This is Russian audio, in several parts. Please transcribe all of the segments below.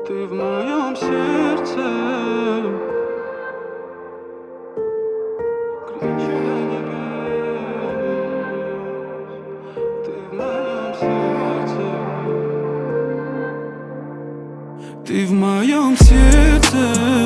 Ты в моем сердце. Кричу до небес. Ты в моем сердце. Ты в моем сердце.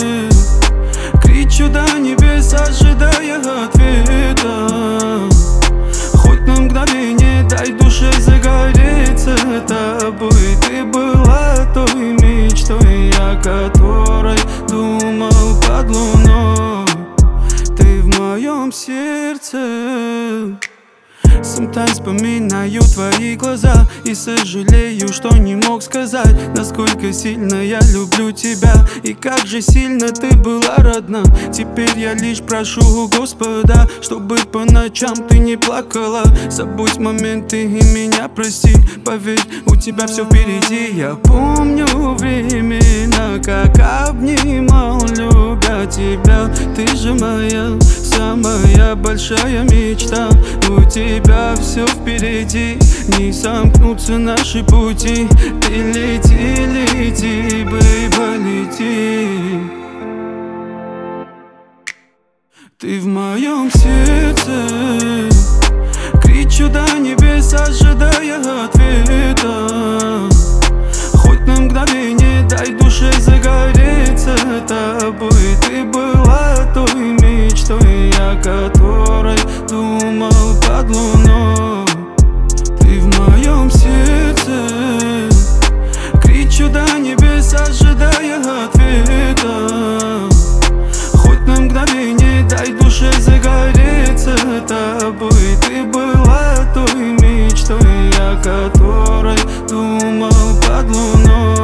Кричу до небес, ожидая ответа. Хоть на мгновение дай душе загореться тобой. Ты была той мечтой, о которой думал под луной. Ты в моем сердце. Sometimes вспоминаю твои глаза и сожалею, что не мог сказать, насколько сильно я люблю тебя и как же сильно ты была родна. Теперь я лишь прошу у Господа, чтобы по ночам ты не плакала. Забудь моменты и меня прости. Поверь, у тебя все впереди. Я помню времена, как обнимал, любя тебя. Ты же моя самая большая мечта. У тебя все впереди, не сомкнутся наши пути. Ты лети, лети, бейба, лети. Ты в моем сердце. Кричу до небес, ожидая ответа. Хоть на мгновение дай душе загореться тобой. Ты была той мечтой, о которой думал под луной. Ты в моем сердце. Кричу до небес, ожидая ответа. Хоть на мгновение дай душе загореться тобой. Ты была той мечтой, о которой думал под луной.